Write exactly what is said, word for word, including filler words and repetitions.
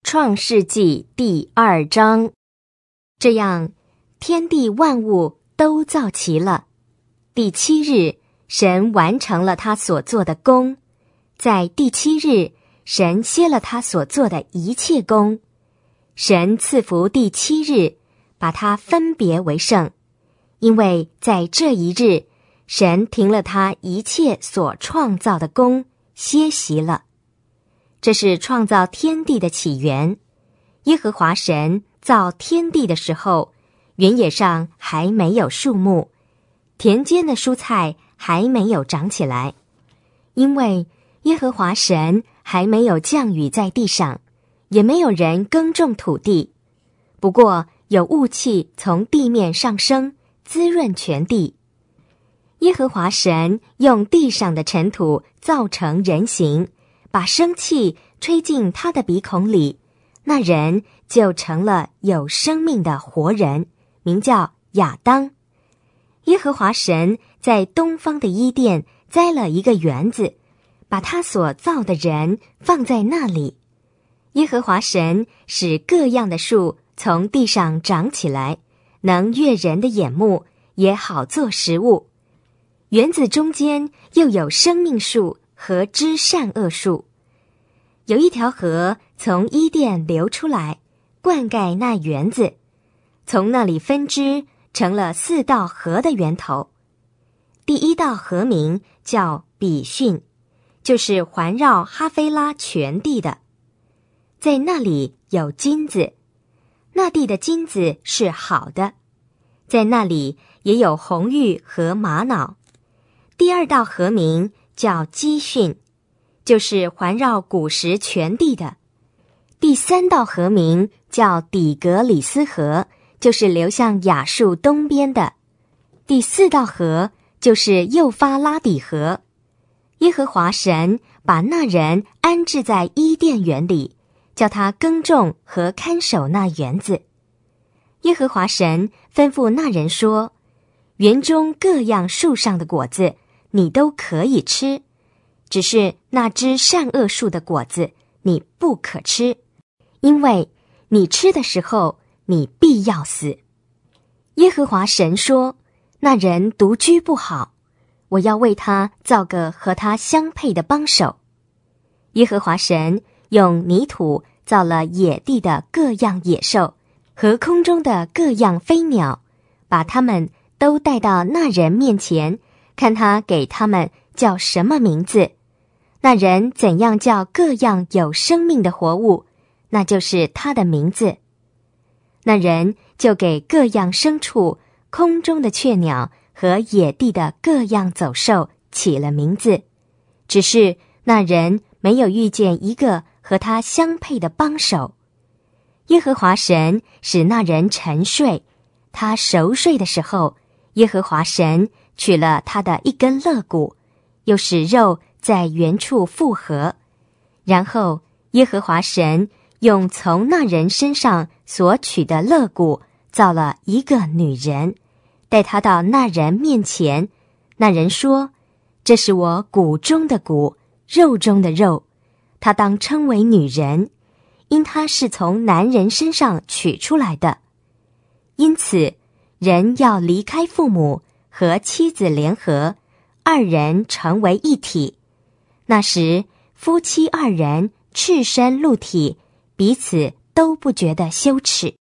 创世纪第二章。这样，天地万物都造齐了。第七日，神完成了他所做的工。在第七日，神歇了他所做的一切工。神赐福第七日，把它分别为圣，因为在这一日，神停了他一切所创造的工，歇息了。这是创造天地的起源。耶和华神造天地的时候，原野上还没有树木，田间的蔬菜还没有长起来，因为耶和华神还没有降雨在地上，也没有人耕种土地。不过有雾气从地面上升，滋润全地。耶和华神用地上的尘土造成人形，把生气吹进他的鼻孔里，那人就成了有生命的活人，名叫亚当。耶和华神在东方的伊甸栽了一个园子，把他所造的人放在那里。耶和华神使各样的树从地上长起来，能悦人的眼目，也好做食物。园子中间又有生命树和知善恶树。有一条河从伊甸流出来，灌溉那园子，从那里分支成了四道河的源头。第一道河名叫比逊，就是环绕哈菲拉全地的。在那里有金子，那地的金子是好的。在那里也有红玉和玛瑙。第二道河名叫基训，就是环绕古时全地的。第三道河名叫底格里斯河，就是流向亚述东边的。第四道河就是幼发拉底河。耶和华神把那人安置在伊甸园里，叫他耕种和看守那园子。耶和华神吩咐那人说，园中各样树上的果子你都可以吃，只是那知善恶树的果子你不可吃，因为你吃的时候你必要死。耶和华神说，那人独居不好，我要为他造个和他相配的帮手。耶和华神用泥土造了野地的各样野兽和空中的各样飞鸟，把他们都带到那人面前，看他给他们叫什么名字。那人怎样叫各样有生命的活物，那就是他的名字。那人就给各样牲畜、空中的雀鸟和野地的各样走兽起了名字，只是那人没有遇见一个和他相配的帮手。耶和华神使那人沉睡，他熟睡的时候，耶和华神取了他的一根肋骨，又使肉在原处复合。然后耶和华神用从那人身上所取的肋骨造了一个女人，带她到那人面前。那人说，这是我骨中的骨，肉中的肉，她当称为女人，因她是从男人身上取出来的。因此人要离开父母，和妻子联合，二人成为一体。那时夫妻二人赤身露体，彼此都不觉得羞耻。